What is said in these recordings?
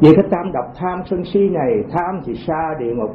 Vì cái tam độc tham sân si này, tham thì xa địa ngục,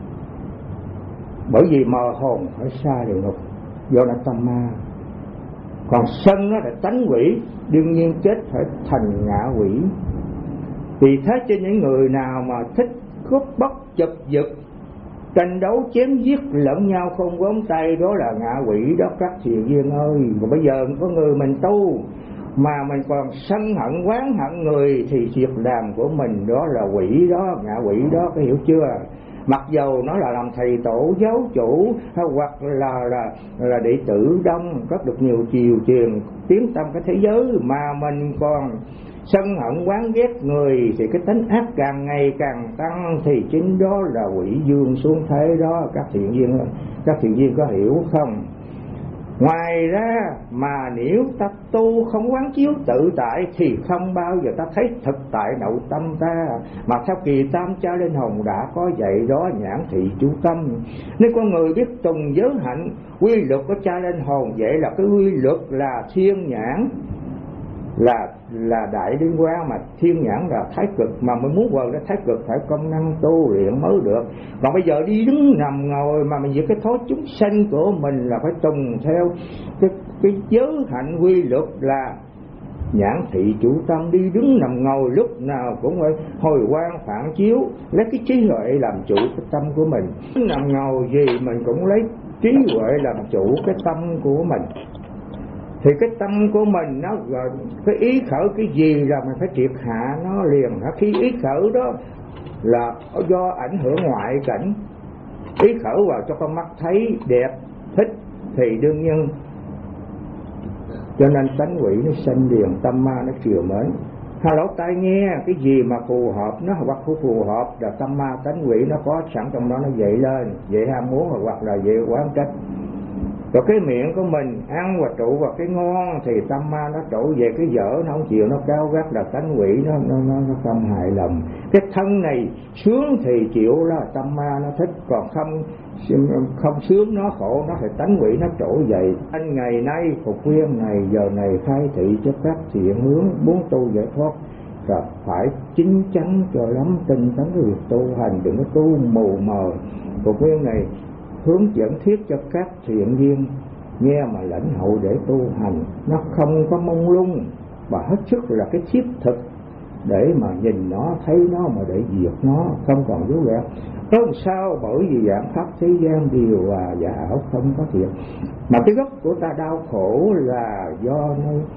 bởi vì mờ hồn phải xa địa ngục do là tâm ma. Còn sân nó là tánh quỷ, đương nhiên chết phải thành ngạ quỷ. Vì thế cho những người nào mà thích cướp bóc chụp giật, tranh đấu chém giết lẫn nhau không gốm tay, đó là ngạ quỷ đó các thiện duyên ơi. Còn bây giờ có người mình tu mà mình còn sân hận oán hận người thì việc làm của mình đó là quỷ đó, ngạ quỷ đó, có hiểu chưa? Mặc dầu nó là làm thầy tổ giáo chủ hay hoặc là đệ tử đông có được nhiều chiều truyền tiến tâm cái thế giới mà mình còn sân hận oán ghét người thì cái tính ác càng ngày càng tăng, thì chính đó là quỷ dương xuống thế đó các thiện duyên có hiểu không? Ngoài ra mà nếu ta tu không quán chiếu tự tại thì không bao giờ ta thấy thực tại nội tâm ta. Mà theo kỳ tam cha linh hồn đã có dạy đó, nhãn thị chú tâm. Nếu con người biết tùng giới hạnh quy luật của cha linh hồn, vậy là cái quy luật là thiên nhãn là đại liên quan, mà thiên nhãn là thái cực, mà mình muốn vượt ra thái cực phải công năng tu luyện mới được. Còn bây giờ đi đứng nằm ngồi mà mình giữ cái thói chúng sanh của mình là phải tùng theo cái giới hạnh quy luật là nhãn thị chủ tâm, đi đứng nằm ngồi lúc nào cũng phải hồi quang phản chiếu, lấy cái trí huệ làm chủ cái tâm của mình. Nằm ngồi gì mình cũng lấy trí huệ làm chủ cái tâm của mình. Thì cái tâm của mình nó cái ý khởi cái gì là mình phải triệt hạ nó liền. Khi ý khởi đó là do ảnh hưởng ngoại cảnh, ý khởi vào cho con mắt thấy đẹp thích thì đương nhiên cho nên tánh quỷ nó sanh liền, tâm ma nó chiều mến. Hai lỗ tai nghe cái gì mà phù hợp nó hoặc không phù hợp là tâm ma tánh quỷ nó có sẵn trong đó, nó dậy lên, dậy ham muốn hoặc là dậy quán trách. Rồi cái miệng của mình ăn và trụ vào cái ngon thì tâm ma nó trụ về cái dở, nó không chịu, nó cao gắt là tánh quỷ nó không hài lòng. Cái thân này sướng thì chịu là tâm ma nó thích, còn không sướng nó khổ nó thì tánh quỷ nó trỗi dậy. Anh ngày nay phục viên này giờ này khai thị cho các thiện hướng muốn tu giải thoát rồi phải chính chắn cho lắm, tinh tấn việc tu hành, đừng có tu mù mờ. Phục viên này hướng dẫn thiết cho các thiện duyên nghe mà lãnh hậu để tu hành, nó không có mông lung và hết sức là cái thiết thực để mà nhìn nó thấy nó mà để diệt nó, không còn dấu vết. Không sao, bởi vì dạng pháp thế gian điều và giả ảo không có thiệt. Mà cái gốc của ta đau khổ là do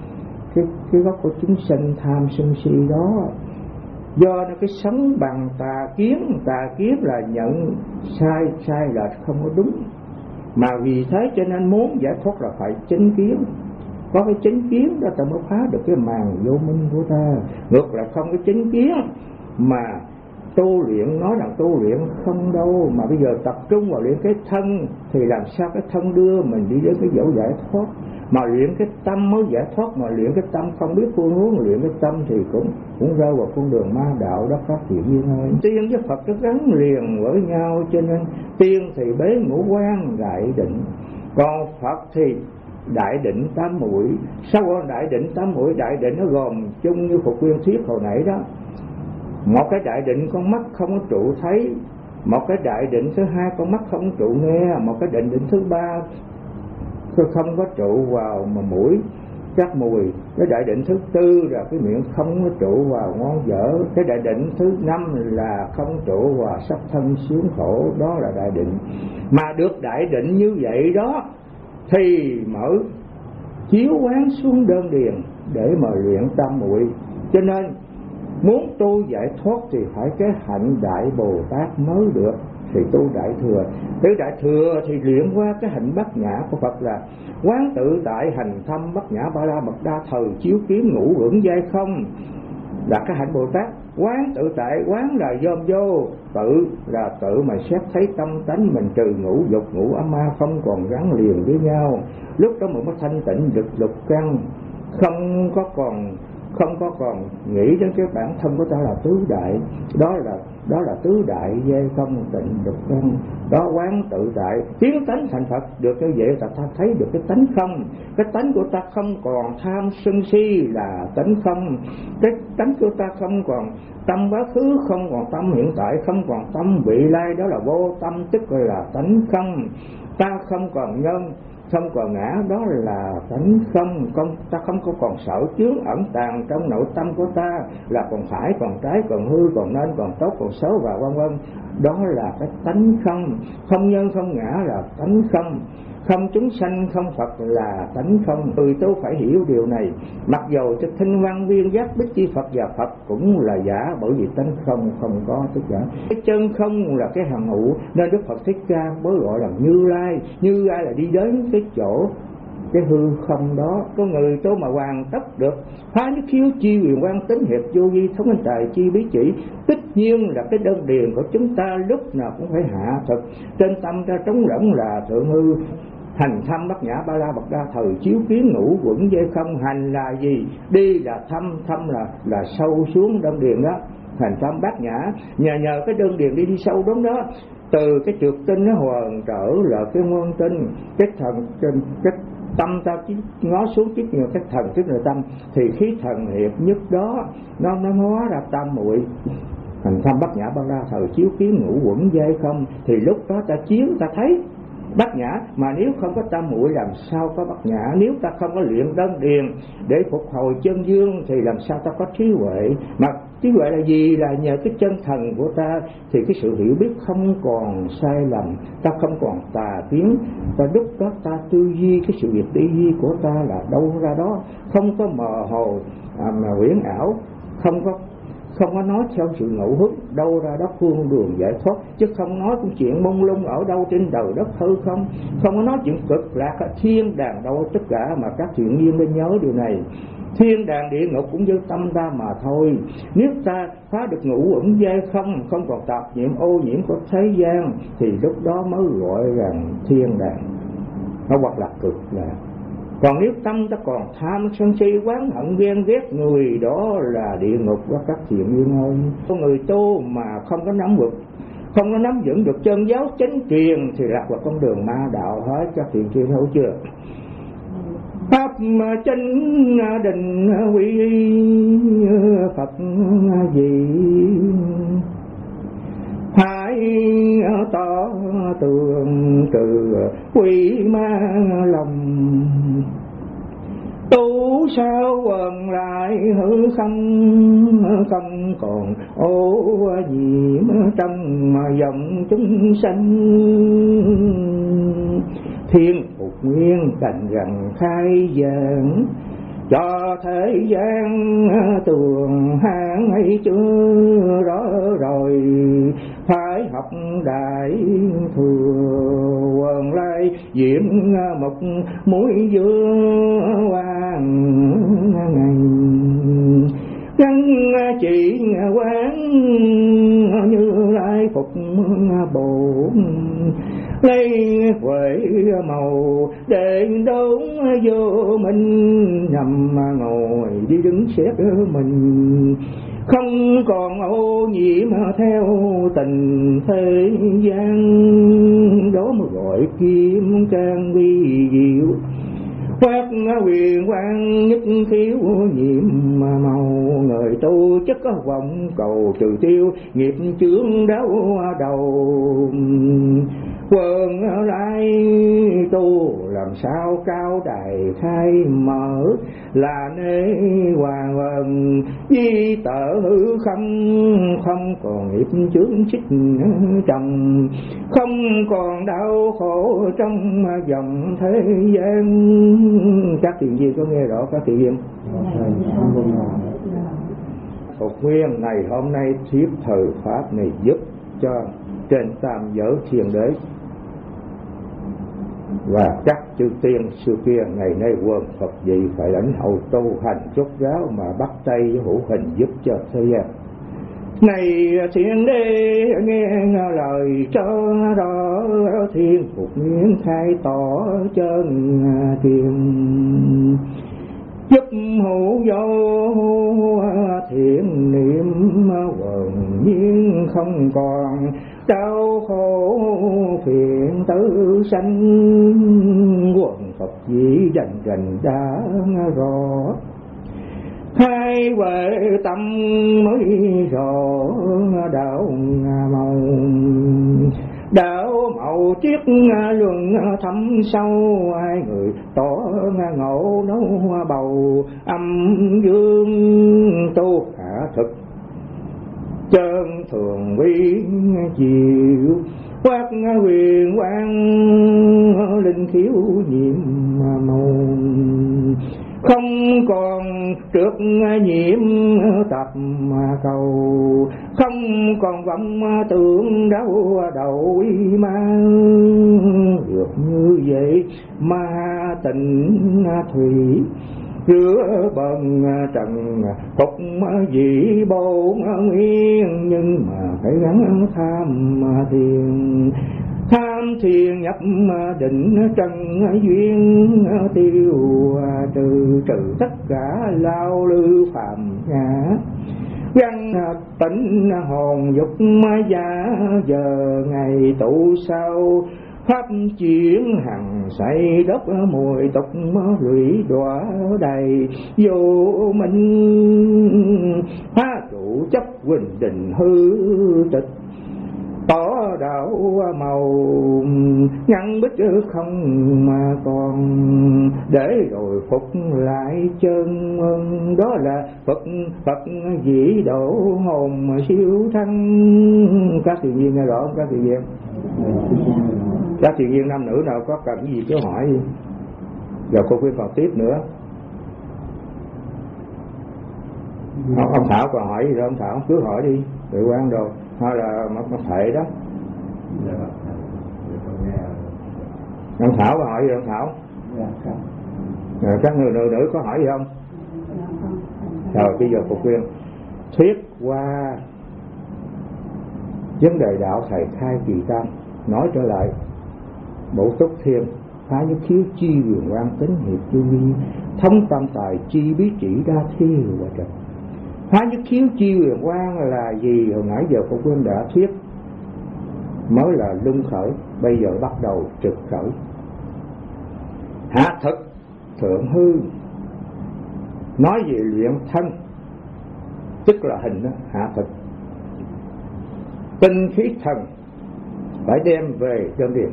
cái gốc của chúng sinh tham sân si đó, do nó cái sống bằng tà kiến là nhận sai là không có đúng. Mà vì thế cho nên muốn giải thoát là phải chánh kiến, có cái chánh kiến đó ta mới phá được cái màn vô minh của ta. Ngược lại không cái chánh kiến mà tu luyện, nói rằng tu luyện không đâu, mà bây giờ tập trung vào luyện cái thân thì làm sao cái thân đưa mình đi đến cái dẫu giải thoát. Mà luyện cái tâm mới giải thoát, mà luyện cái tâm không biết phương hướng luyện cái tâm thì cũng rơi vào con đường ma đạo đó các thiện duyên ơi. Tiên với Phật nó gắn liền với nhau, cho nên tiên thì bế ngũ quan đại định, còn Phật thì đại định tám muội. Sau đó đại định tám muội, đại định nó gồm chung như Phục Nguyên thuyết hồi nãy đó. Một cái đại định con mắt không có trụ thấy, một cái đại định thứ hai con mắt không có trụ nghe, một cái đại định thứ ba không có trụ vào mà mũi các mùi, cái đại định thứ tư là cái miệng không có trụ vào ngon dở, cái đại định thứ năm là không trụ vào sắc thân sướng khổ, đó là đại định. Mà được đại định như vậy đó thì mở chiếu quán xuống đơn điền để mà luyện tam muội. Cho nên muốn tu giải thoát thì phải cái hạnh đại Bồ Tát mới được, thì tu đại thừa. Cái đại thừa thì luyện qua cái hạnh bát nhã của Phật là quán tự tại hành thâm bát nhã ba la mật đa thời chiếu kiến ngũ uẩn giai không, là cái hạnh Bồ Tát. Quán tự tại, quán là dòm vô, tự là tự mà xét thấy tâm tánh mình, trừ ngũ dục ngũ ám ma không còn gắn liền với nhau, lúc đó mình mới thanh tịnh được lục căn, không có còn không có còn nghĩ đến cái bản thân của ta là tứ đại. Đó là tứ đại về không tịnh được không, đó quán tự tại tiến tánh thành Phật. Được như vậy ta thấy được cái tánh không, cái tánh của ta không còn tham sân si là tánh không, cái tánh của ta không còn tâm quá khứ, không còn tâm hiện tại, không còn tâm vị lai, đó là vô tâm, tức là tánh không. Ta không còn nhân, không còn ngã, đó là tánh không. Ta không có còn sở chướng ẩn tàng trong nội tâm của ta là còn phải, còn trái, còn hư, còn nên, còn tốt, còn xấu và vân vân. Đó là cái tánh không. Không nhân không ngã là tánh không. Không chúng sanh không Phật là tánh không. Người tu phải hiểu điều này. Mặc dầu cho thinh văn viên giác bích chi Phật và Phật cũng là giả, bởi vì tánh không không có tất cả. Cái chân không là cái hằng hữu, nên Đức Phật Thích Ca mới gọi là Như Lai. Như Lai là đi đến cái chỗ cái hư không đó. Có người tu mà hoàn tất được phá nhất khiếu chi huyền quang tính hiệp vô vi thống anh tài chi bí chỉ, tất nhiên là cái đơn điền của chúng ta lúc nào cũng phải hạ thực. Trên tâm ta trống rỗng là thượng hư. Hành thăm bát nhã ba la bậc đa thời chiếu kiến ngũ quẩn dây không. Hành là gì? Đi là thăm, thăm là sâu xuống đơn điền đó. Hành thăm bát nhã, nhờ cái đơn điền đi sâu đúng đó. Từ cái trượt tinh nó hoàn trở là cái nguyên tinh, cái thần trên cái tâm ta ngó xuống chút nhiều cái thần tức là tâm, thì khí thần hiệp nhất đó nó hóa ra tam muội. Hành thăm bát nhã ba la thời chiếu kiến ngũ quẩn dây không, thì lúc đó ta chiếu ta thấy bát nhã. Mà nếu không có tam muội làm sao có bát nhã? Nếu ta không có luyện đơn điền để phục hồi chân dương thì làm sao ta có trí huệ? Mà trí huệ là gì? Là nhờ cái chân thần của ta, thì cái sự hiểu biết không còn sai lầm, ta không còn tà kiến. Ta lúc đó ta tư duy cái sự việc tư duy của ta là đâu ra đó, không có mờ hồ mà huyễn ảo, không có nói theo sự ngẫu hứng, đâu ra đó phương đường giải thoát, chứ không nói cũng chuyện mông lung ở đâu trên đời đất hư không. Không có nói chuyện cực lạc ở thiên đàng đâu, tất cả mà các thiện nhiên nên nhớ điều này. Thiên đàng địa ngục cũng như tâm ta mà thôi. Nếu ta phá được ngũ uẩn dây không còn tạp nhiễm ô nhiễm của thế gian, thì lúc đó mới gọi rằng thiên đàng, nó hoặc là cực lạc. Còn nếu tâm ta còn tham sân si oán hận ghen ghét người, đó là địa ngục đó các thiện duyên ơi. Con người tu mà không có nắm vững được chân giáo chánh truyền thì lạc vào con đường ma đạo hết các thiện duyên, hiểu chưa? Pháp chánh định quy Phật gì, hãy tỏ tường trừ quỷ ma lòng. Tu sao quần lại hư không còn ô nhiễm trong dòng chúng sanh. Thiên phục nguyên cảnh rằng khai giảng, cho thế gian tường hang ấy chưa rõ rồi. Phải học đại thừa quần lai diễm một mũi dương hoàng ngày. Gắn chỉ quán Như Lai phục bổn, lấy huệ màu để đốn vô mình. Nằm ngồi đi đứng xét mình, không còn ô nhiễm theo tình thế gian. Đó mới gọi kim trang vi diệu, phát quyền quang nhất khiếu nhiệm màu. Người tu chất có vọng cầu trừ tiêu, nghiệp chướng đáo đầu. Quần lai tu làm sao cao đài khai mở, là nơi hoàng ân di tở hư không còn nghiệp chướng xích trầm, không còn đau khổ trong dòng thế gian. Các thiện viên có nghe rõ các thiện viên? Phục nguyên này hôm nay thiết thời pháp này giúp cho trên tam giới thiên đế và các chư tiên xưa kia ngày nay quần Phật gì phải lãnh hậu tu hành chốt giáo mà bắt tay với hữu hình giúp cho thế gian. Này thiên đế nghe lời cho rõ, thiên phục nguyên khai tỏ chân thiên. giúp hữu vô thiện niệm quần nhiên không còn đau khổ phiền tử sanh quần Phật dĩ rành đã rõ hai huệ tâm mới rõ đạo màu triết luận thâm sâu ai người tỏ ngộ nấu bầu âm dương tu hạ thực chân thường quy chiều quát huyền quang linh khiếu nhiệm màu không còn trước nhiễm tập cầu không còn vọng tưởng đâu đầu mang được như vậy ma tình thủy rửa bần trần phục dị bổn nguyên nhưng mà phải gắng tham thiền nhập định trần duyên tiêu trừ tất cả lao lư phàm ngã gắn tĩnh hồn dục giả giờ ngày tụ sau pháp chuyển hằng xây đất mùi tục lụy đọa đầy vô minh phá trụ chấp huỳnh đình hư tịch tỏ đạo màu ngăn bích không mà còn để rồi phục lại chân đó là Phật dĩ độ hồn siêu thăng. Các thiền viên nghe rõ không các thiền viên? Các thiền viên nam nữ nào có cần gì cứ hỏi đi, rồi cô khuyên còn tiếp nữa. Ông Thảo còn hỏi gì đâu, ông Thảo cứ hỏi đi, tự quan rồi hay là mất thể đó. Ông Thảo có hỏi gì ông Thảo? Rồi các người nữ có hỏi gì không? Rồi bây giờ phục khuyên thuyết qua vấn đề đạo thầy khai kỳ tam, nói trở lại bổ túc thêm phá nhất khiếu chi huyền quang tính hiệp chu vi thông tam tài chi bí chỉ đa thi và trật. Phá nhất khiếu chi huyền quang là gì? Hồi nãy giờ Phật Huynh đã thuyết mới là lung khởi, bây giờ bắt đầu trực khởi. Hạ thực thượng hư nói về luyện thân, tức là hình đó, hạ thực. Tinh khí thần phải đem về đơn điền,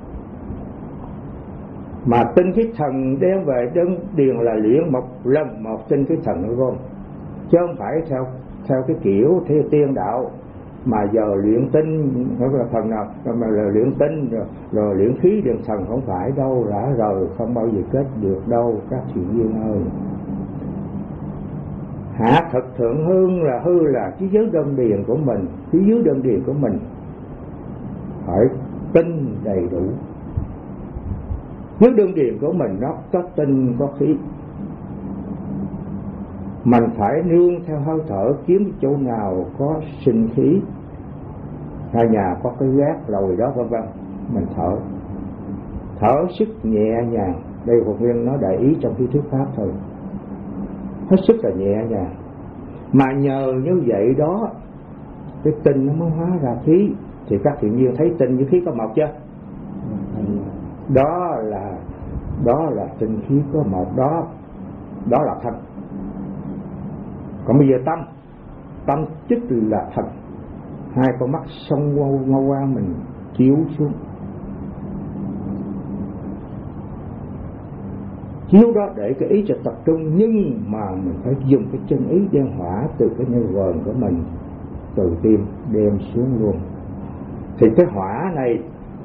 mà tinh khí thần đem về đơn điền là luyện một lần một tinh khí thần nữa không, chứ không phải theo cái kiểu theo tiên đạo mà giờ luyện tinh là thần nào mà là luyện tinh rồi luyện khí điện thần, không phải đâu, đã rồi không bao giờ kết được đâu các thiện viên ơi. Hạ thực thượng hư là cái giới đơn điền của mình, cái giới đơn điền của mình phải tinh đầy đủ. Giới đơn điền của mình nó có tinh có khí, mình phải nương theo hơi thở, kiếm chỗ nào có sinh khí, hay nhà có cái gác lồi đó vân vân, mình thở sức nhẹ nhàng. Đây Phật Nguyên nói đại ý trong cái thuyết pháp thôi, hết sức là nhẹ nhàng. Mà nhờ như vậy đó cái tinh nó mới hóa ra khí. Thì các thiện viên thấy tinh với khí có một chưa? Đó là tinh khí có một, đó là thân. Còn bây giờ tâm tức là thần, hai con mắt sông ngô qua mình chiếu xuống, chiếu đó để cái ý cho tập trung, nhưng mà mình phải dùng cái chân ý đem hỏa từ cái nhân vờn của mình từ tim đem xuống luôn, thì cái hỏa này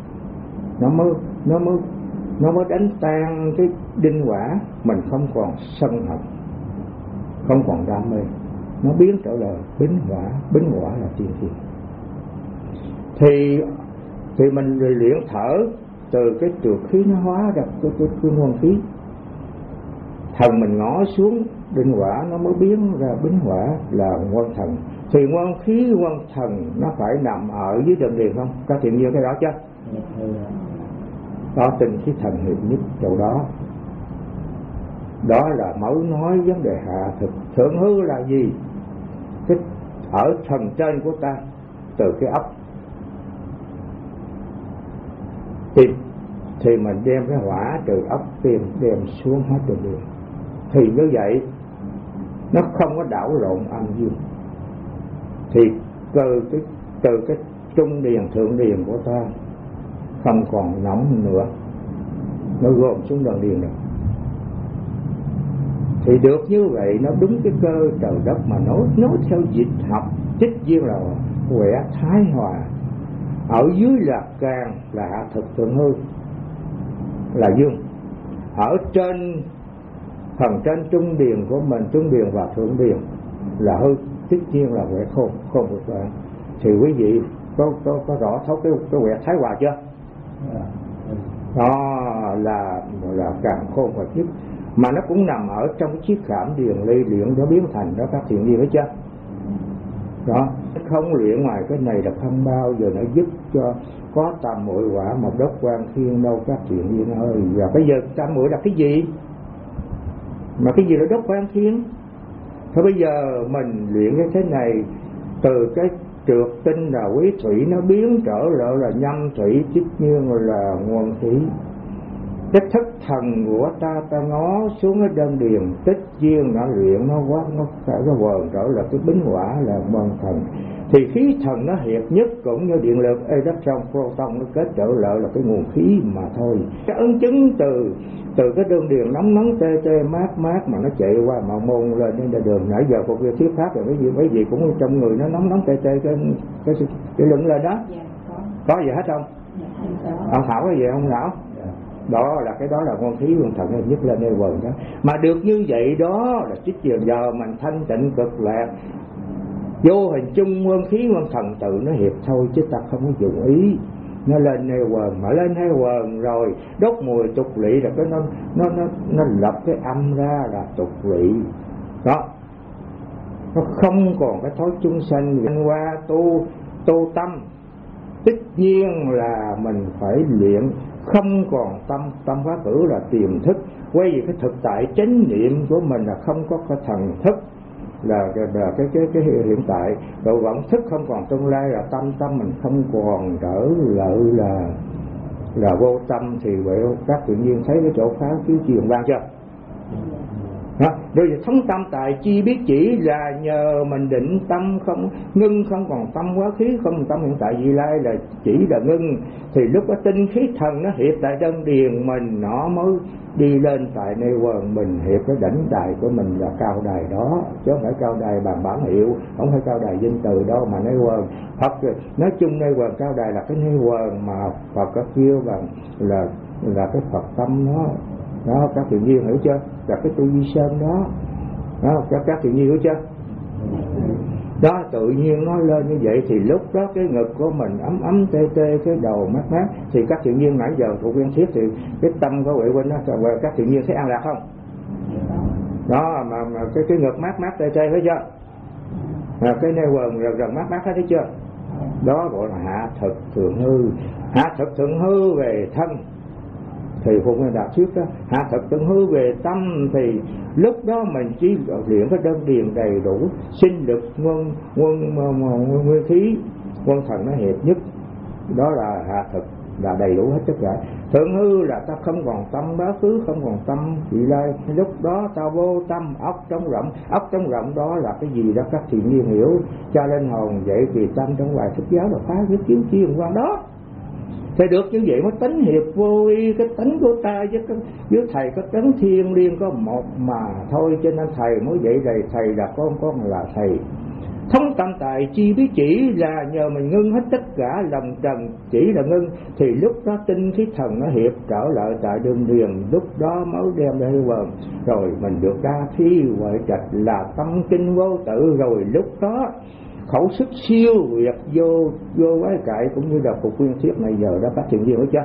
nó mới đánh tan cái đinh hỏa, mình không còn sân hận, không còn đam mê, nó biến trở lại bính hỏa là tiên thiên. Thì mình luyện thở từ cái trượt khí nó hóa ra cái nguyên khí, thần mình ngó xuống đinh hỏa nó mới biến ra bính hỏa là nguyên thần. Thì nguyên khí nguyên thần nó phải nằm ở dưới đơn điền không? Các thiện nhiên cái đó chứ? Đó tinh khí thần hiệp nhất chỗ đó. Đó là mới nói vấn đề hạ thực. Thượng hư là gì? Cái ở thần trên của ta, từ cái ốc thì mình đem cái hỏa từ ốc tim đem xuống hết đường điện. Thì như vậy nó không có đảo lộn âm dương. Thì từ cái trung điền thượng điền của ta không còn nóng nữa, nó gồm xuống đường điền rồi. Thì được như vậy nó đúng cái cơ trời đất mà nói theo dịch học trích duyên là quẻ thái hòa. Ở dưới là can là hạ thực thượng hư là dương. Ở trên phần trên trung điền của mình, trung điền và thượng điền là hư, trích duyên là quẻ khôn vượt bạn. Thì quý vị có rõ thấu cái quẻ thái hòa chưa? Đó là càng khôn vật nhất, mà nó cũng nằm ở trong cái chiếc khảm điền ly luyện nó biến thành đó các thiện nhiên hết chưa? Đó, không luyện ngoài cái này là không bao giờ nó giúp cho có tam muội quả một đốc quan thiên đâu các thiện nhiên ơi. Và bây giờ tam muội là cái gì? Mà cái gì là đốc quan thiên? Thôi bây giờ mình luyện cái thế này, từ cái trượt tinh là quý thủy nó biến trở lại là nhâm thủy, chích nhiên là nguồn thủy. Cái thức thần của ta ngó xuống cái đơn điền tích duyên nó luyện nó quá, nó phải cái vờn trở là cái bính hỏa là môn thần. Thì khí thần nó hiệp nhất cũng như điện lực electron proton nó kết trở lại là cái nguồn khí mà thôi. Cái ấn chứng từ cái đơn điền nóng tê tê mát mà nó chạy qua mạo môn lên trên đường. Nãy giờ phục việc thuyết pháp rồi cái gì cũng trong người nó nóng tê tê cái lưng lên đó. Có gì hết không? Ông Thảo cái gì không Thảo? Đó là cái đó là con khí con thần nhất lên đây quần đó. Mà được như vậy đó là trích giờ mình thanh tịnh cực lạc, vô hình chung quân khí quân thần tự nó hiệp thôi, chứ ta không có dụng ý nó lên nêu quần. Mà lên nêu quần rồi đốt mùi tục lỵ là cái nó lập cái âm ra là tục lỵ đó. Nó không còn cái thói chung sanh qua tu tâm. Tất nhiên là mình phải luyện, không còn tâm phá cử là tiềm thức. Quay về cái thực tại chánh niệm của mình là không có cái thần thức là cái hiện tại. Rồi vọng thức không còn tương lai là tâm mình không còn trở lại là vô tâm. Thì vậy các tự nhiên thấy cái chỗ phá chiếu truyền ban chưa? Rồi thống tâm tại chi biết chỉ là nhờ mình định tâm không ngưng, không còn tâm quá khứ, không còn tâm hiện tại vị lai là chỉ là ngưng. Thì lúc đó tinh khí thần nó hiệp tại đơn điền mình, nó mới đi lên tại nơi quần mình hiệp cái đỉnh đài của mình là cao đài đó, chứ không phải cao đài bằng bản hiệu, không phải cao đài danh từ đâu mà nơi quần. Phật nói chung nơi quần cao đài là cái nơi quần mà Phật có kêu bằng là cái Phật tâm đó các tự nhiên hiểu chưa? Là cái tu vi sơn đó các tự nhiên hiểu chưa? Đó tự nhiên nó lên như vậy thì lúc đó cái ngực của mình ấm tê cái đầu mát thì các tự nhiên nãy giờ thuộc viên thiết thì cái tâm của Huệ Huynh đó các tự nhiên thấy an lạc không? Đó mà cái ngực mát tê thấy chưa? Cái nêu quần gần mát thấy chưa? Đó gọi là hạ thực thượng hư. Hạ thực thượng hư về thân thì Phụng Nguyên Đạt thuyết đó. Hạ thực thượng hư về tâm thì lúc đó mình chỉ luyện cái đơn điền đầy đủ, sinh lực nguyên khí quân thần nó hiệp nhất, đó là hạ thực là đầy đủ hết tất cả. Thượng hư là ta không còn tâm quá khứ, không còn tâm vị lai, lúc đó ta vô tâm, ốc trong rộng đó là cái gì đó các thiện nhiên hiểu. Cho lên hồn vậy thì tâm trong bài thức giáo là phá với chiếu chiên qua đó. Thì được như vậy mới tính hiệp vô y, cái tính của ta với thầy có tính thiêng liêng có một mà thôi. Cho nên thầy mới vậy đây, thầy là con là thầy. Thống tâm tại chi biết chỉ là nhờ mình ngưng hết tất cả lòng trần chỉ là ngưng. Thì lúc đó tinh khí thần nó hiệp trở lại tại đường điền, lúc đó mới đem ra quần. Rồi mình được ra thi huệ trạch là tâm kinh vô tự. Rồi lúc đó khẩu sức siêu việt vô quái cại cũng như là Phục Nguyên Thiết này giờ đó các thiện viên hiểu chưa?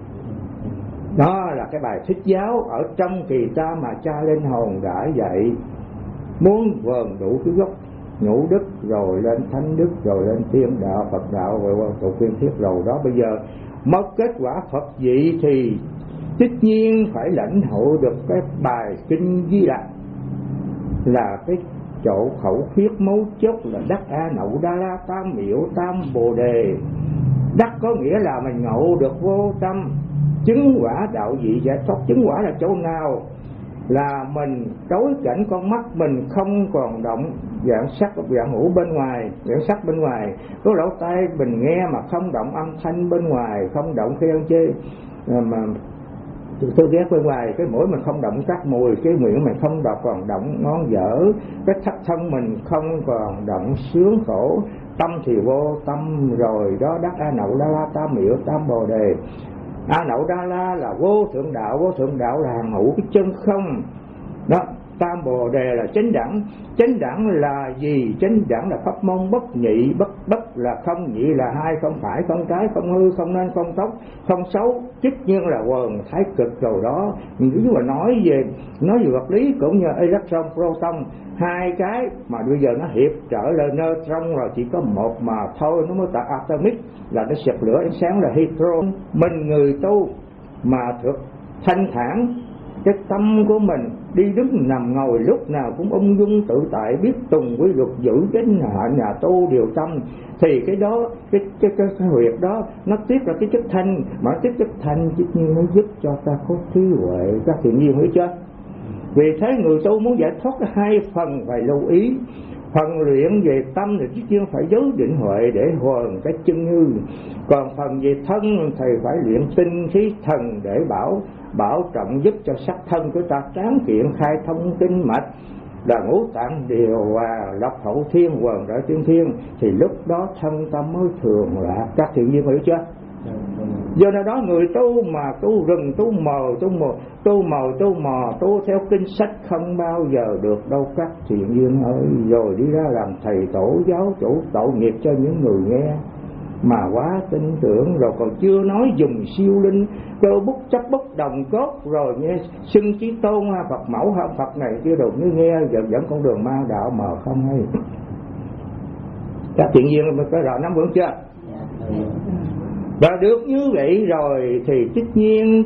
Đó là cái bài thích giáo ở trong kỳ ta mà cha lên hồn đã dạy. Muốn vờn đủ cái gốc ngũ đức rồi lên thánh đức rồi lên tiên đạo Phật đạo rồi Phục Nguyên Thiết rồi đó. Bây giờ mất kết quả Phật vị thì tất nhiên phải lãnh hội được cái bài kinh Di Lặc, là cái chỗ khẩu thuyết mấu chốt là đắc A Nậu Đa La Tam Miệu Tam Bồ Đề. Đắc có nghĩa là mình ngộ được vô tâm, chứng quả đạo vị giải thoát. Chứng quả là chỗ nào? Là mình đối cảnh con mắt mình không còn động dạng sắc dạng hữu bên ngoài, dạng sắc bên ngoài. Có lỗ tai mình nghe mà không động âm thanh bên ngoài, không động khen chê mà tôi ghét bên ngoài. Cái mũi mình không động các mùi, cái miệng mình không còn động ngon dở, cái thắt thân mình không còn động sướng khổ. Tâm thì vô tâm rồi đó, đắc A Nậu Đa La Tam Miệu Tam Bồ Đề. A Nậu Đa La là vô thượng đạo, vô thượng đạo là hàng hữu cái chân không đó. Tam Bồ Đề là chánh đẳng. Chánh đẳng là gì? Chánh đẳng là pháp môn bất nhị. Bất là không, nhị là hai, không phải, không trái, không hư, không nên, không tốc, không xấu, tất nhiên là quần thái cực rồi đó. Nếu mà nói về vật lý cũng như electron, proton, hai cái mà bây giờ nó hiệp trở lên neutron rồi, chỉ có một mà thôi, nó mới tạo atomic là nó xẹt lửa ánh sáng là hydro. Mình người tu mà thực thanh thản, cái tâm của mình đi đứng nằm ngồi lúc nào cũng ung dung tự tại, biết tùng quy luật, giữ chánh nhà tu điều tâm, thì cái đó cái huyệt đó nó tiếp là cái chất thanh, mà tiếp chất thanh tất nhiên nó giúp cho ta có trí huệ, các thiện nhiên, hiểu chưa? Vì thế người tu muốn giải thoát hai phần phải lưu ý. Phần luyện về tâm thì tất nhiên phải giới định huệ để hoàn cái chân hư, còn phần về thân thì phải luyện tinh khí thần để bảo trọng giúp cho sắc thân của ta tráng kiện, khai thông kinh mạch, là ngũ tạng điều hòa, lọc hậu thiên, hoàn rải tiên thiên, thì lúc đó thân tâm mới thường lạc. Các thiện nhiên hiểu chưa? Do đó người tu mà tu rừng, tu mò, tu theo kinh sách không bao giờ được đâu các thiện nhiên ơi. Rồi đi ra làm thầy tổ giáo chủ, tội nghiệp cho những người nghe mà quá tin tưởng, rồi còn chưa nói dùng siêu linh cơ bút chấp bút đồng cốt, rồi nghe xưng chí tôn Phật mẫu hơn Phật này chưa được, như nghe dẫn con đường ma đạo mà không hay. Các thiện nhiên có rõ nắm vững chưa? Và được như vậy rồi thì tất nhiên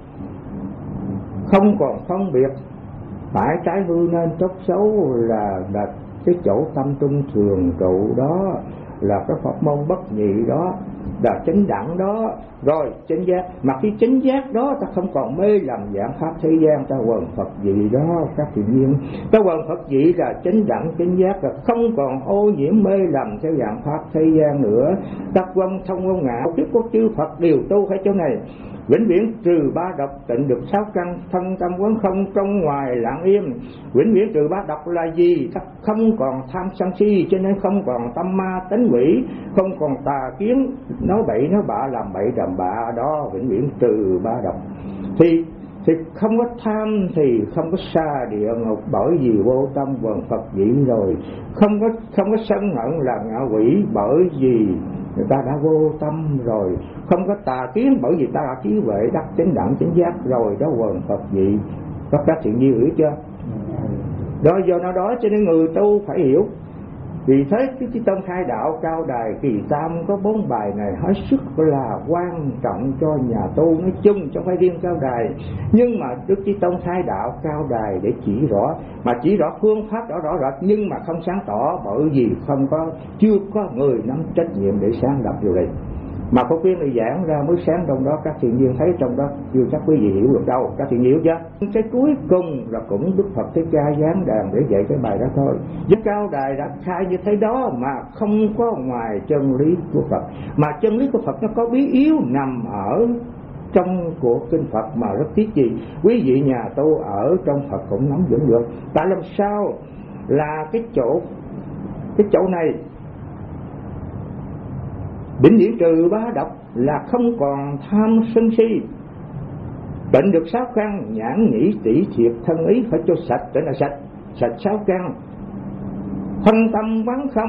không còn phân biệt phải trái hư nên tốt xấu, là cái chỗ tâm trung thường trụ đó, là cái pháp môn bất nhị đó, là chánh đẳng đó. Rồi chánh giác, mà khi chánh giác đó ta không còn mê làm dạng pháp thế gian, ta quần Phật vị đó các thiện nhiên. Ta quần Phật vị là chánh đẳng chánh giác, là không còn ô nhiễm mê lầm theo dạng pháp thế gian nữa. Ta quần thông vô ngã, kiếp của chư Phật đều tu ở chỗ này, vĩnh viễn trừ ba độc, tịnh được sáu căn, thân tâm quán không, trong ngoài lặng im. Vĩnh viễn trừ ba độc là gì? Ta không còn tham sân si, cho nên không còn tâm ma tánh quỷ, không còn tà kiến nói bậy nói bạ, làm bậy làm bạ đó. Vĩnh viễn trừ ba độc thì không có tham thì không có xa địa ngục, bởi vì vô tâm quần Phật vị rồi. Không có sân hận là ngạ quỷ, bởi vì người ta đã vô tâm rồi. Không có tà kiến, bởi vì ta đã trí huệ đắc chánh đẳng chánh giác rồi đó, quần Phật vị. Các thiện nhiên hiểu chưa? Đó, do nó đó cho nên người tu phải hiểu. Vì thế cái Chí Tông khai đạo Cao Đài Kỳ Tam có 4 bài này hết sức là quan trọng cho nhà tu nói chung, không phải riêng Cao Đài. Nhưng mà Đức Chí Tông khai đạo Cao Đài để chỉ rõ, mà chỉ rõ phương pháp rõ rệt, nhưng mà không sáng tỏ, bởi vì chưa có người nắm trách nhiệm để sáng lập điều này. Mà có khuyên người giảng ra mới sáng trong đó, các thiện nhiên thấy trong đó chưa chắc quý vị hiểu được đâu. Các thiện nhiên hiểu chưa? Cái cuối cùng là cũng Đức Phật Thích Ca giáng đàn để dạy cái bài đó thôi. Với Cao Đài đã khai như thế đó mà không có ngoài chân lý của Phật. Mà chân lý của Phật nó có bí yếu nằm ở trong của kinh Phật, mà rất tiếc gì quý vị nhà tu ở trong Phật cũng nắm vững được. Tại làm sao là cái chỗ này vĩnh viễn trừ ba độc, là không còn tham sân si, tịnh được sáu căn, nhãn nhĩ tỷ thiệt thân ý phải cho sạch, tịnh là sạch sáu căn. Thân tâm vắng không,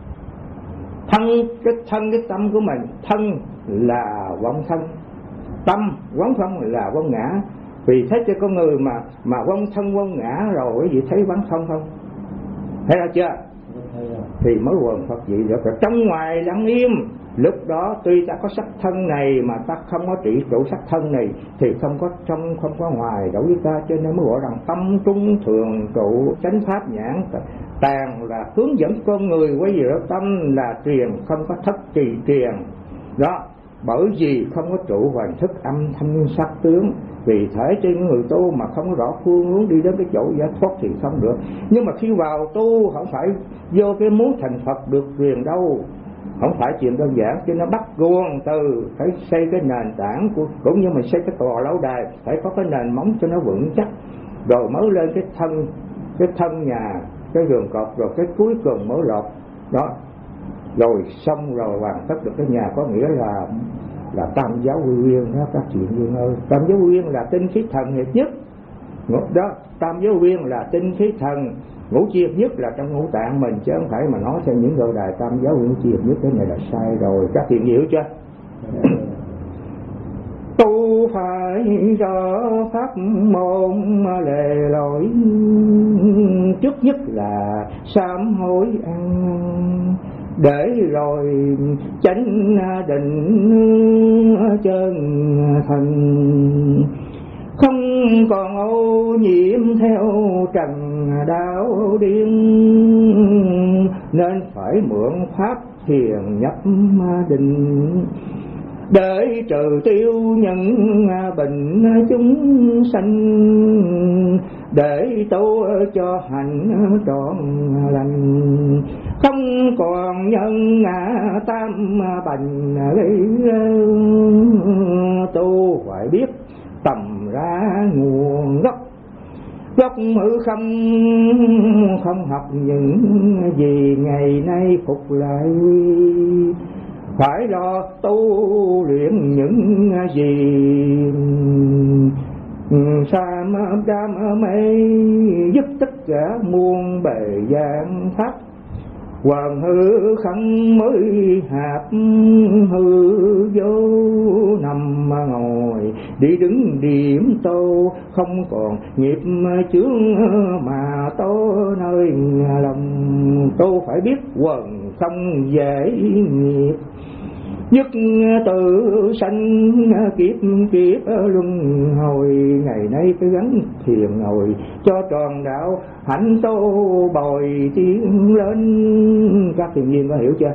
cái tâm của mình, thân là vọng thân, tâm vắng không là vong ngã. Vì thế cho con người mà vong thân vong ngã rồi quý vị thấy vắng không? Thấy ra chưa? Thì mới quần Phật vị được. Rồi trong ngoài lặng im, lúc đó tuy ta có sắc thân này mà ta không có trị trụ sắc thân này thì không có trong không có ngoài đối với ta, cho nên mới gọi rằng tâm trung thường trụ chánh pháp nhãn tàn, là hướng dẫn con người quay về đó. Tâm là truyền, không có thất trì truyền đó, bởi vì không có trụ hoàn thức âm thanh sắc tướng. Vì thế cho những người tu mà không có rõ phương hướng đi đến cái chỗ giải thoát thì không được. Nhưng mà khi vào tu không phải vô cái muốn thành Phật được truyền đâu, không phải chuyện đơn giản. Cho nó bắt nguồn từ phải xây cái nền tảng của, cũng như mình xây cái tòa lâu đài phải có cái nền móng cho nó vững chắc, rồi mới lên cái thân nhà, cái giường cột, rồi cái cuối cùng mới lọt đó, rồi xong rồi hoàn tất được cái nhà. Có nghĩa là tam giáo quy nguyên đó các chuyện viên ơi. Tam giáo quy nguyên là tinh khí thần hiệp nhất đó, tam giáo quy nguyên là tinh khí thần ngũ chi hiệp nhất là trong ngũ tạng mình, chứ không phải mà nói theo những đồ đài tam giáo quy nguyên chi hiệp nhất. Cái này là sai rồi, các chuyện hiểu chưa? Tu phải rõ pháp môn lề lối, trước nhất là sám hối ăn, để rồi chánh định chân thành, không còn ô nhiễm theo trần đạo điên, nên phải mượn pháp thiền nhập định, để trừ tiêu những bệnh chúng sanh, để tu cho hạnh trọn lành, không còn nhân tam bành gây. Tu phải biết tầm ra nguồn gốc hư không học những gì ngày nay phục lại, phải lo tu luyện những gì sam đam mê, giúp tất cả muôn bề gian pháp. Hoàng hư không mới hạp hư vô, nằm ngồi đi đứng điểm tô, không còn nghiệp chướng mà tô nơi lòng. Tô phải biết quần không dễ nghiệp, nhất tự sanh kiếp luân hồi. Ngày nay cứ gắng thiền ngồi cho tròn đạo, hạnh tô bồi tiến lên. Các thiền viên có hiểu chưa?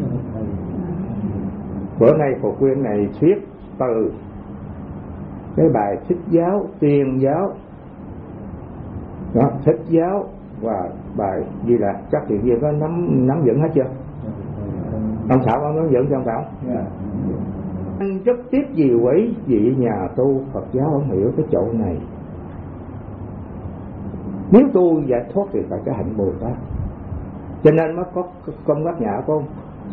Bữa nay Phục Quyên này thuyết từ cái bài Thích Giáo, Tuyên Giáo đó, Thích Giáo và bài Di Lạc. Các thiền viên có nắm vững hết chưa? Ông Thảo ông hướng dẫn cho ông Thảo. Anh rất tiếc gì quấy vị nhà tu Phật giáo không hiểu cái chỗ này. Nếu tu giải thoát thì phải cái hạnh Bồ Tát, cho nên mới có công bát nhã của ông.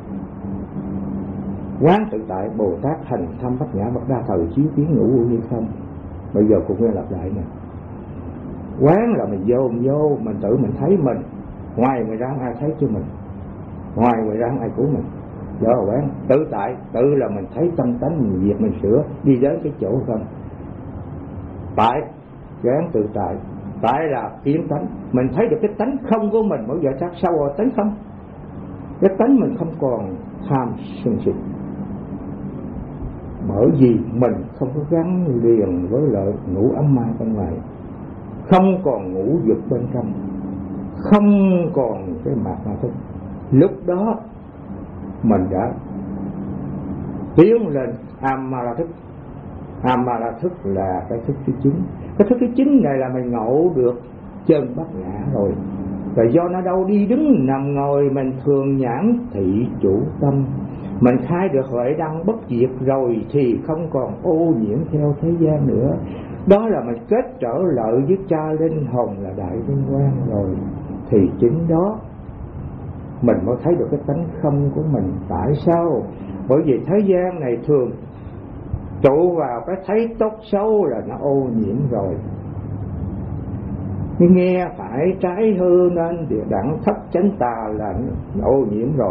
Quán tự tại Bồ Tát hành thâm bát nhã bậc đa thời chiếu kiến ngũ vô như không. Bây giờ cũng nghe lặp lại nè. Quán là mình vô mình tự mình thấy mình, ngoài người ra ai thấy cho mình, ngoài người ra ai cứu mình. Đó là quán. Tự tại, tự là mình thấy tâm tánh mình việc mình sửa, đi đến cái chỗ không. Tại, quán tự tại. Tại là kiến tánh, mình thấy được cái tánh không của mình. Mỗi giờ chắc sao rồi tánh không, cái tánh mình không còn tham sân si, bởi vì mình không có gắn liền với lợi ngũ ấm ma bên ngoài, không còn ngũ dục bên trong, không còn cái mạt ma thức. Lúc đó mình đã tiến lên Amara thức. Amara thức là cái thức thứ 9. Cái thức thứ 9 này là mình ngộ được chân bát nhã rồi. Và do nó đâu đi đứng nằm ngồi, mình thường nhãn thị chủ tâm, mình khai được huệ đăng bất diệt rồi thì không còn ô nhiễm theo thế gian nữa. Đó là mình kết trở lợi với cha linh hồn là đại vinh quang rồi. Thì chính đó mình mới thấy được cái tánh không của mình. Tại sao? Bởi vì thế gian này thường trụ vào cái thấy tốt xấu là nó ô nhiễm rồi. Nghe phải trái hư nên địa đẳng thất chánh tà là ô nhiễm rồi.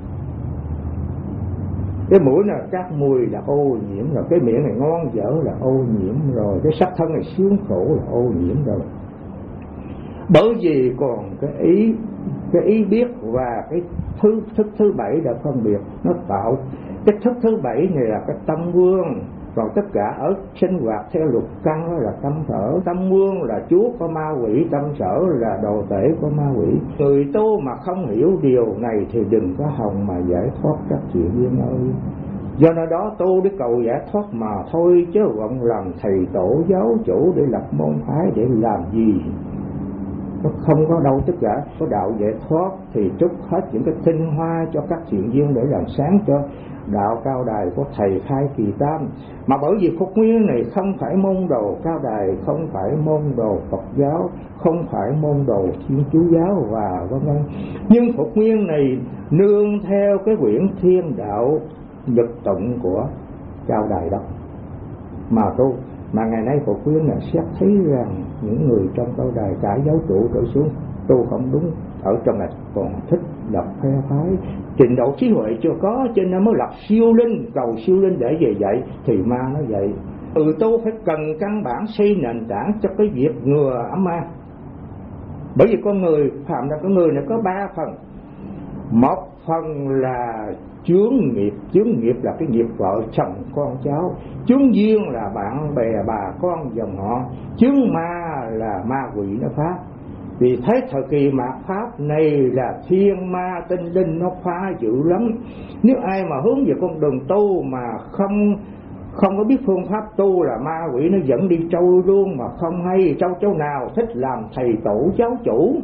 Cái mũi này các mùi là ô nhiễm rồi. Cái miệng này ngon dở là ô nhiễm rồi. Cái sắc thân này sướng khổ là ô nhiễm rồi. Bởi vì còn cái ý cái ý biết và cái thức thứ bảy đã phân biệt, nó tạo cái thức thứ bảy này là cái tâm vương. Còn tất cả ở sinh hoạt theo luật căn đó là tâm sở. Tâm vương là chúa của ma quỷ, tâm sở là đồ tể của ma quỷ. Người tu mà không hiểu điều này thì đừng có hòng mà giải thoát các chuyện viên ơi. Do đó đó tu để cầu giải thoát mà thôi, chứ vọng làm thầy tổ giáo chủ để lập môn phái để làm gì. Nó không có đâu tất cả. Có đạo giải thoát thì trút hết những cái tinh hoa cho các thiện duyên để làm sáng cho đạo cao đài của thầy Khai Kỳ Tam. Mà bởi vì Phục Nguyên này không phải môn đồ cao đài, không phải môn đồ Phật giáo, không phải môn đồ Thiên Chúa giáo và vân vân. Nhưng Phục Nguyên này nương theo cái quyển Thiên Đạo Nhật Tụng của cao đài đó mà tu. Mà ngày nay Phục Nguyên là xét thấy rằng những người trong cao đài cả giáo chủ trở xuống tu không đúng, ở trong này còn thích lập phe phái, trình độ trí huệ chưa có, cho nên mới lập siêu linh, cầu siêu linh để về dạy thì ma nó vậy. Tu phải cần căn bản xây nền tảng cho cái việc ngừa ám ma. Bởi vì con người phạm là con người này có 3 phần. Một phần là chướng nghiệp là cái nghiệp vợ chồng con cháu, chướng duyên là bạn bè bà con dòng họ, chướng ma là ma quỷ nó phá. Vì thế thời kỳ mạt pháp này là thiên ma tinh linh nó phá dữ lắm. Nếu ai mà hướng về con đường tu mà không có biết phương pháp tu là ma quỷ nó dẫn đi trâu luôn, mà không hay trâu nào thích làm thầy tổ giáo chủ,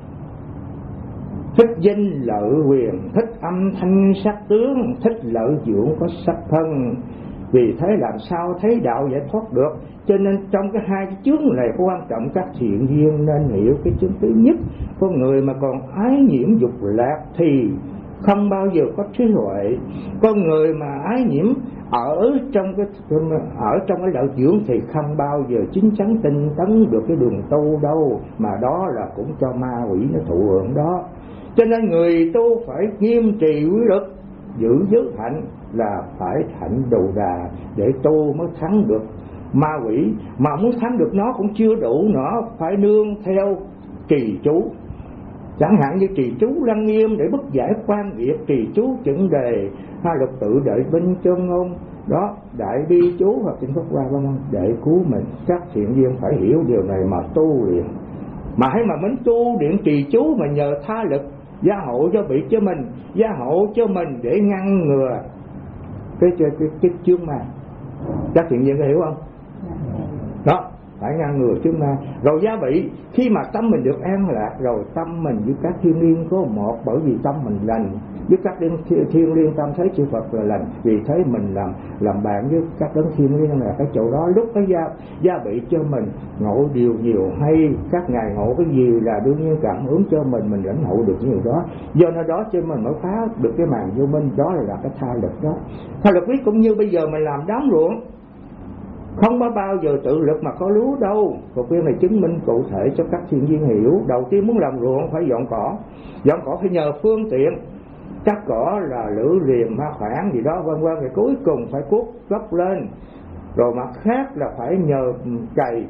thích danh lợi quyền, thích âm thanh sắc tướng, thích lợi dưỡng có sắc thân. Vì thế làm sao thấy đạo giải thoát được. Cho nên trong cái hai cái chướng này quan trọng các thiện duyên nên hiểu cái chướng thứ nhất. Con người mà còn ái nhiễm dục lạc thì không bao giờ có trí huệ. Con người mà ái nhiễm ở trong cái lợi dưỡng thì không bao giờ chín chắn tinh tấn được cái đường tu đâu, mà đó là cũng cho ma quỷ nó thụ hưởng đó. Cho nên người tu phải nghiêm trì quy luật, giữ giới hạnh, là phải hạnh đầu đà để tu mới thắng được ma quỷ. Mà muốn thắng được nó cũng chưa đủ nữa, phải nương theo trì chú. Chẳng hạn như trì chú Lăng Nghiêm để bức giải quan nghiệp, trì chú chuẩn đề, hai lục tự đợi binh chân ngôn đó, đại bi chú hoặc chính pháp qua vân vân để cứu mình. Các thiện duyên phải hiểu điều này mà tu luyện. Mà hãy mà mình tu điện trì chú mà nhờ tha lực gia hộ cho bị cho mình, gia hộ cho mình để ngăn ngừa cái chướng ma. Các thiện duyên có hiểu không? Đó, phải ngăn ngừa chướng ma. Rồi gia bị, khi mà tâm mình được an lạc rồi, tâm mình với các thiên liêng có một, bởi vì tâm mình lành với các thiên liêng tâm thấy chư Phật là lành. Vì thế mình làm bạn với các đấng thiên liêng là cái chỗ đó. Lúc cái gia bị cho mình ngộ điều nhiều hay, các ngài ngộ cái gì là đương nhiên cảm ứng cho mình lãnh ngộ được nhiều đó. Do nó đó cho mình mới phá được cái màn vô minh. Đó là cái tha lực đó. Tha lực biết cũng như bây giờ mình làm đám ruộng, không có bao giờ tự lực mà có lúa đâu. Phục Viên này chứng minh cụ thể cho các thiện duyên hiểu. Đầu tiên muốn làm ruộng phải dọn cỏ phải nhờ phương tiện, cắt cỏ là lưỡi liềm ma khoảng gì đó vân vân, rồi cuối cùng phải cuốc gốc lên. Rồi mặt khác là phải nhờ cày,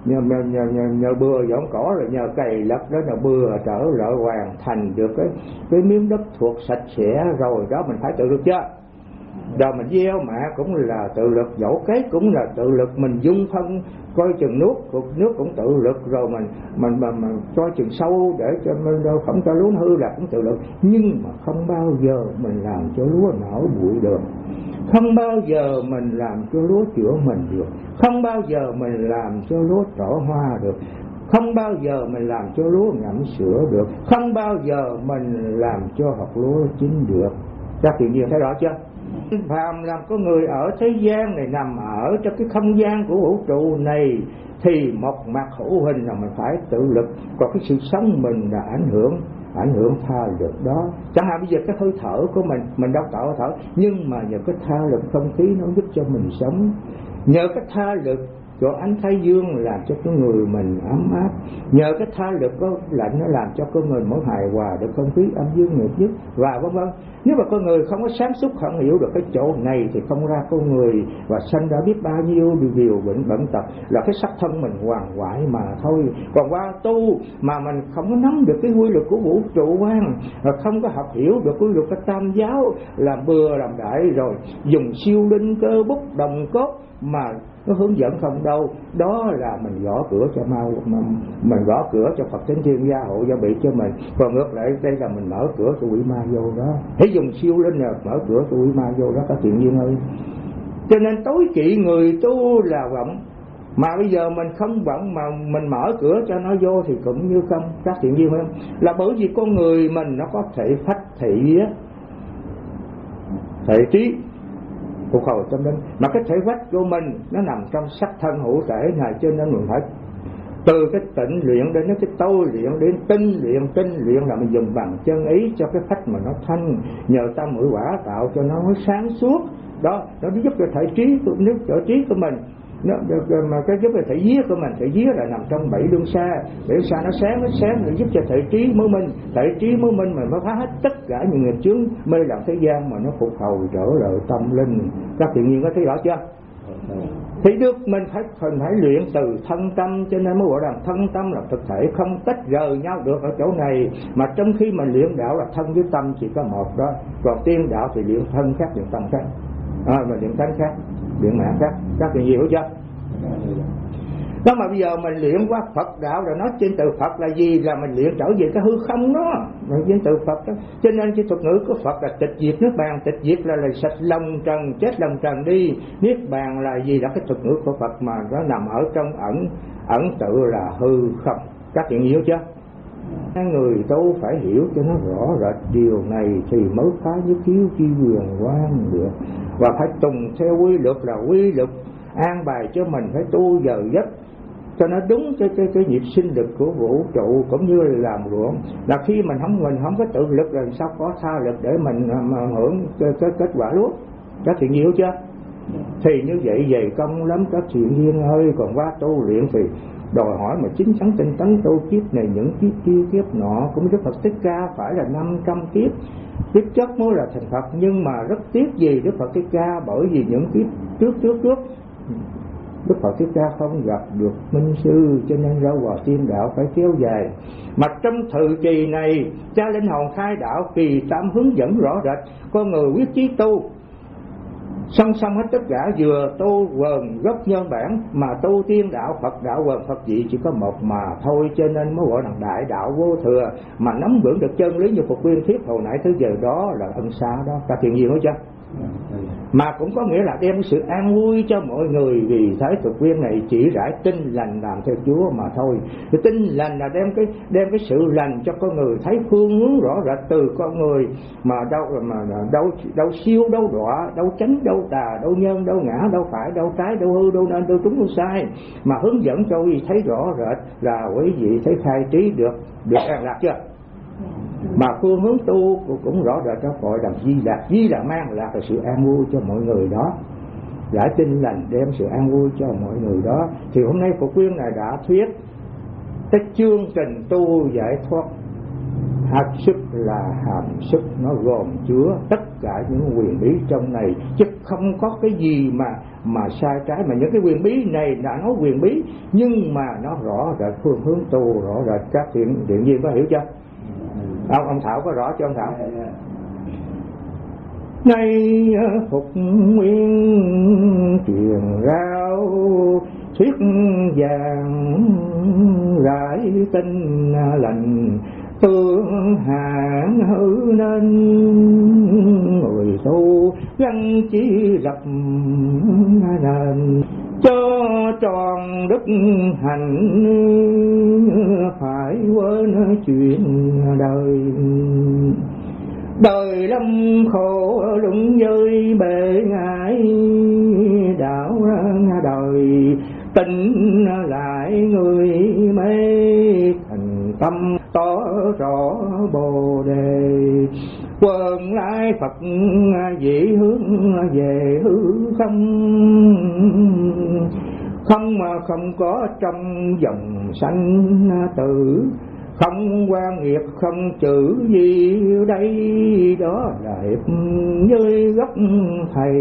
nhờ bừa dọn cỏ, rồi nhờ cày lật đó là bừa trở lại hoàn thành được cái miếng đất thuộc sạch sẽ rồi đó. Mình phải tự lực chưa? Rồi mình gieo mạ cũng là tự lực, dẫu cấy cũng là tự lực, mình dung phân coi chừng nước cũng tự lực, rồi mình coi chừng sâu để cho mình không cho lúa hư là cũng tự lực. Nhưng mà không bao giờ mình làm cho lúa nở bụi được, không bao giờ mình làm cho lúa chữa mình được, không bao giờ mình làm cho lúa trổ hoa được, không bao giờ mình làm cho lúa ngậm sữa được, không bao giờ mình làm cho hạt lúa chín được. Các thiện duyên thấy rõ chưa? Phàm làm có người ở thế gian này, nằm ở trong cái không gian của vũ trụ này, thì một mặt hữu hình là mình phải tự lực. Còn cái sự sống mình là ảnh hưởng tha lực đó. Chẳng hạn bây giờ cái hơi thở của mình đâu tạo hơi thở, nhưng mà nhờ cái tha lực không khí nó giúp cho mình sống. Nhờ cái tha lực chỗ ánh thái dương làm cho cái người mình ấm áp, nhờ cái tha lực có lạnh nó làm cho con người mỗi hài hòa được không khí âm dương nghiệp nhất và vân vân. Nếu mà con người không có sáng suốt, không hiểu được cái chỗ này thì không ra con người và sanh ra biết bao nhiêu điều bệnh tật, là cái sắc thân mình hoàng hoại mà thôi. Còn qua tu mà mình không có nắm được cái quy luật của vũ trụ quan, không có học hiểu được quy luật cái tam giáo, làm bừa làm đại rồi dùng siêu linh cơ bút đồng cốt mà nó hướng dẫn không đâu, đó là mình gõ cửa cho mình gõ cửa cho Phật Thánh Thiên gia hộ gia bị cho mình. Còn ngược lại đây là mình mở cửa cho quỷ ma vô đó, hãy dùng siêu linh là mở cửa cho quỷ ma vô đó các thiện duyên ơi. Cho nên tối kỵ người tu là vọng, mà bây giờ mình không vọng mà mình mở cửa cho nó vô thì cũng như không các thiện duyên không, là bởi vì con người mình nó có thể phách thị á, thể trí phục hồi tâm linh, mà cái thể vách của mình nó nằm trong sắc thân hữu thể này, cho nên mình phải từ cái tịnh luyện đến cái tôi luyện đến tinh luyện là mình dùng bằng chân ý cho cái phách mà nó thanh, nhờ tâm mũi quả tạo cho nó sáng suốt đó, nó giúp cho thể trí của của mình. Mà cái giúp về thể vía của mình, thể vía là nằm trong bảy luân xa, để xa nó sáng để giúp cho thể trí mới minh, thể trí mới minh mình mới phá hết tất cả những nghiệp chướng mê loạn thế gian mà nó phục hồi trở lại tâm linh. Các tự nhiên có thấy rõ chưa? Thì được mình phải luyện từ thân tâm, cho nên mới gọi là thân tâm là thực thể không tách rời nhau được ở chỗ này. Mà trong khi mình luyện đạo là thân với tâm chỉ có một đó, còn tiên đạo thì luyện thân khác, luyện tâm khác, mà luyện tánh khác, luyện mạng khác. Các chuyện gì hiểu chưa? Đó mà bây giờ mình luyện qua Phật đạo là nói trên từ Phật là gì? Là mình luyện trở về cái hư không đó, mình trên từ Phật đó. Cho nên cái thuật ngữ của Phật là tịch diệt nước bàn, tịch diệt là sạch lòng trần, chết lòng trần đi. Niết bàn là gì? Là cái thuật ngữ của Phật mà nó nằm ở trong ẩn tự là hư không. Các chuyện hiểu chưa? Người tu phải hiểu cho nó rõ rệt điều này thì mới phá nhất thiếu chi quyền quan được, và phải tùng theo quy luật là quy luật an bài cho mình phải tu giờ giấc cho nó đúng cho cái nhịp sinh lực của vũ trụ, cũng như là làm ruộng. Là khi mình không có tự lực rồi sao có tha lực để mình hưởng cái kết quả lúa. Các thiện hiểu chưa? Thì như vậy dày công lắm các thiện duyên ơi. Còn qua tu luyện thì đòi hỏi mà chính chắn tinh tấn tu kiếp này những kiếp kia kiếp nọ, cũng Đức Phật Thích Ca phải là 500 kiếp kiếp chất mới là thành Phật. Nhưng mà rất tiếc gì Đức Phật Thích Ca, bởi vì những kiếp trước Đức Phật Thích Ca không gặp được minh sư, cho nên ra hòa tiên đạo phải kéo dài. Mà trong thời kỳ này cha linh hồn khai đạo kỳ tam hướng dẫn rõ rệt, con người quyết chí tu song song hết tất cả, vừa tu quần gốc nhân bản mà tu tiên đạo Phật đạo quần Phật dị chỉ có một mà thôi. Cho nên mới gọi là đại đạo vô thừa, mà nắm vững được chân lý như Phục Viên thuyết hồi nãy thứ giờ đó là ân xá đó. Các chuyện gì nói chưa? Mà cũng có nghĩa là đem sự an vui cho mọi người, vì Thái Phục Viên này chỉ rải tin lành làm theo Chúa mà thôi. Cái tin lành là đem cái sự lành cho con người thấy phương hướng rõ rệt từ con người, mà đâu siêu đâu đọa, đâu tránh đâu tà, đâu nhân đâu ngã, đâu phải đâu trái, đâu hư đâu nên, đâu trúng đâu sai, mà hướng dẫn cho quý thấy rõ rệt là quý vị thấy khai trí được an lạc chưa? Mà phương hướng tu cũng rõ rệt, cho gọi là di là mang lạc là sự an vui cho mọi người đó, giải tin lành đem sự an vui cho mọi người đó. Thì hôm nay Phật Quyên này đã thuyết cái chương trình tu giải thoát hạt sức là hàm sức, nó gồm chứa tất cả những quyền bí trong này, chứ không có cái gì mà sai trái. Mà những cái quyền bí này đã nói quyền bí, nhưng mà nó rõ rệt phương hướng tu, rõ rệt các thiện viên có hiểu chưa? Ông Thảo có rõ cho ông Thảo? Nay Phục Nguyên truyền rao thuyết vàng rải tinh lành, tương hạn hư nên người tu gắn chí lập nền, cho tròn đức hạnh phải quên chuyện đời lâm khổ lũng dơi bể ngại, đạo đời tỉnh lại người mê thành tâm tỏ rõ bồ đề, quần lại Phật dĩ hướng về hư không, không mà không có trong dòng sanh tử, không quan nghiệp không chữ gì đây, đó là hiệp với gốc thầy.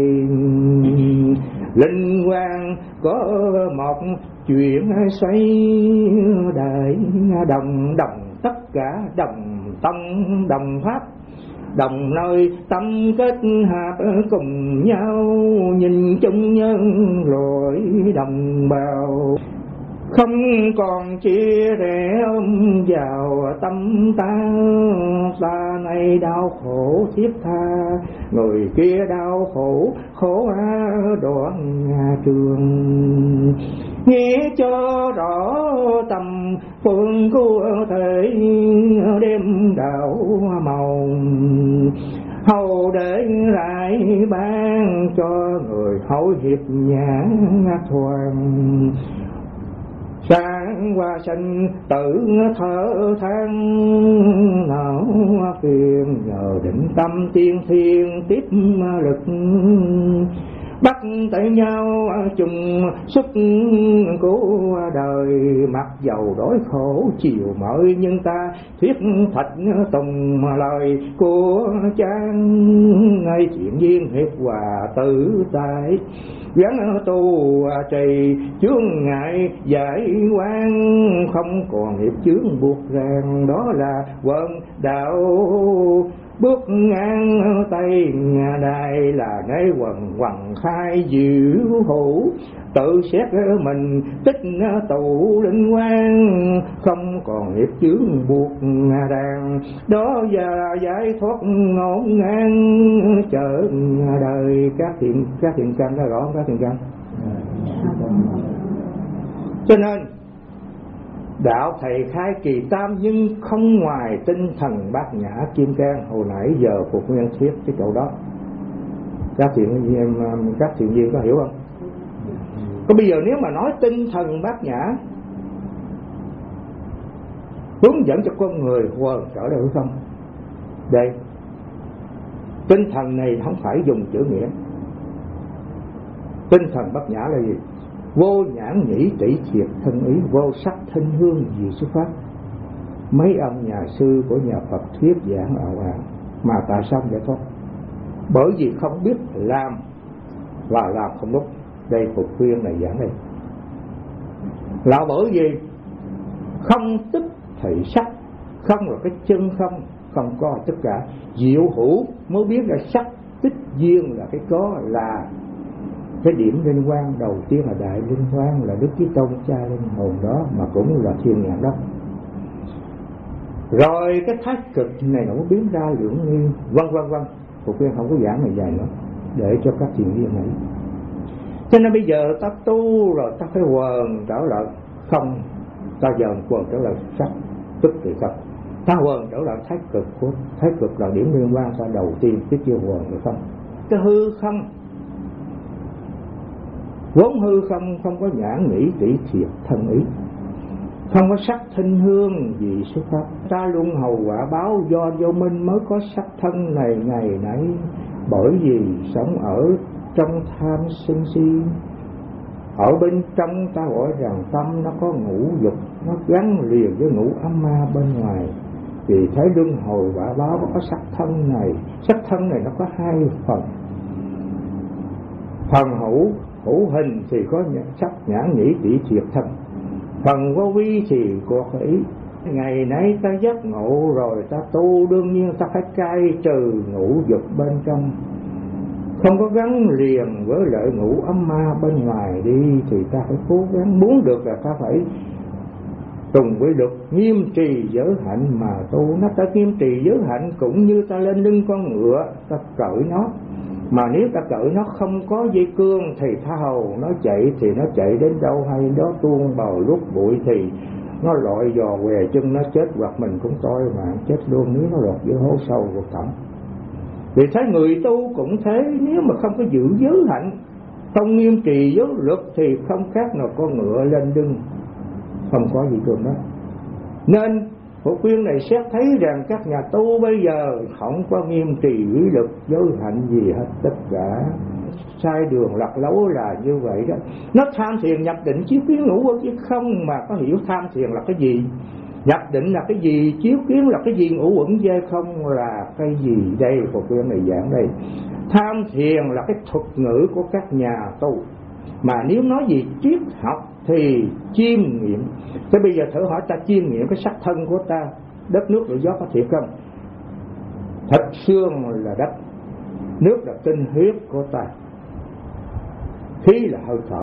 Linh quan có một chuyện xoay đời, đồng đồng tất cả đồng tông đồng pháp, đồng nơi tâm kết hợp cùng nhau, nhìn chung nhân loại đồng bào. Không còn chia rẽ ôm vào tâm ta, ta này đau khổ thiết tha, người kia đau khổ khổ đoạn trường. Nghe cho rõ tầm phương của thể, đêm đạo màu hầu để lại ban cho người hối hiệp nhãn thoáng. Sáng qua sinh tử thở than, não phiền nhờ định tâm tiên thiên tiếp lực, bắt tay nhau chung sức của đời. Mặc dầu đói khổ chiều mỏi, nhưng ta thuyết thạch tùng lời của cha, ngay chuyện duyên hiệp hòa tự tại, gắn tu trì chướng ngại giải quan, không còn nghiệp chướng buộc ràng, đó là vận đạo. Bước ngang tay đài là nơi quần quần khai diệu hữu, tự xét mình tích tụ linh quan, không còn nghiệp chướng buộc ràng, đó là giải thoát ngổn ngang chợ đời. Các thiện căn đã rõ, các thiện căn. Cho nên đạo thầy khai kỳ tam, nhưng không ngoài tinh thần bát nhã kim cang. Hồi nãy giờ Phục Nguyên thuyết cái chỗ đó, các thiện viên có hiểu không? Còn bây giờ nếu mà nói tinh thần bát nhã hướng dẫn cho con người quần trở lại không? Đây, tinh thần này không phải dùng chữ nghĩa. Tinh thần bát nhã là gì? Vô nhãn nhĩ tỷ thiệt thân ý, vô sắc thanh hương gì xuất phát. Mấy ông nhà sư của nhà Phật thuyết giảng ảo ảo, mà tại sao không giải thoát? Bởi vì không biết làm và làm không đúng. Đây Phục Khuyên này giảng đây là bởi vì không tức thì sắc, không là cái chân không, không có tất cả. Diệu hữu mới biết là sắc, tích duyên là cái có, là cái điểm linh quan đầu tiên là đại linh quan, là Đức Chí Tôn cha linh hồn đó, mà cũng là thiên nhãn đó. Rồi cái thái cực này nó mới biến ra lưỡng nghi, vân vân vân. Phục Viên không có giảng này dài nữa để cho các thiền viên này. Cho nên bây giờ ta tu rồi ta phải quần trở lại không, ta dần quần trở lại sắc, tức thì không. Ta quần trở lại thái cực, của thái cực là điểm liên quan ta đầu tiên, chứ chưa quần được không. Cái hư không, vốn hư không, không có nhãn nghĩ tỷ thiệt thân ý, không có sắc thanh hương gì xuất phát. Ta luân hồi quả báo do vô minh mới có sắc thân này ngày nãy, bởi vì sống ở trong tham sân si. Ở bên trong ta gọi rằng tâm nó có ngũ dục, nó gắn liền với ngũ ấm ma bên ngoài. Vì thấy luân hồi quả báo có sắc thân này. Sắc thân này nó có hai phần. Phần hữu hình thì có sắc nhãn nhĩ tỷ thiệt thân, phần vô vi thì có ý. Ngày nay ta giác ngộ rồi ta tu, đương nhiên ta phải cai trừ ngũ dục bên trong, không có gắn liền với lợi ngũ ấm ma bên ngoài đi. Thì ta phải cố gắng, muốn được là ta phải tùng với luật nghiêm trì giới hạnh mà tu. Nó ta nghiêm trì giới hạnh cũng như ta lên lưng con ngựa, ta cởi nó. Mà nếu ta cởi nó không có dây cương thì tha hồ nó chạy, thì nó chạy đến đâu hay đó, tuôn vào lúc bụi thì nó lội dò què chân nó chết, hoặc mình cũng toi mạng chết luôn nếu nó lọt vô hố sâu vực thẳm. Vì thế người tu cũng thế, nếu mà không có giữ giới hạnh, không nghiêm trì giới luật thì không khác nào con ngựa lên lưng, không có gì cương đó. Nên Phổ khuyên này xét thấy rằng các nhà tu bây giờ không có nghiêm trì quy luật giới hạnh gì hết tất cả. sai đường lạc lối là như vậy đó. Nó tham thiền nhập định chiếu kiến ngũ uẩn chứ không mà có hiểu tham thiền là cái gì, nhập định là cái gì, chiếu kiến là cái gì, ngũ uẩn dây không là cái gì. Đây một quyển này giảng đây. Tham thiền là cái thuật ngữ của các nhà tu, mà nếu nói gì triết học thì chiêm nghiệm. Thế bây giờ thử hỏi ta chiêm nghiệm cái sắc thân của ta, đất nước lửa gió có thiệt không? Thịt xương là đất, nước là tinh huyết của ta, khí là hơi thở.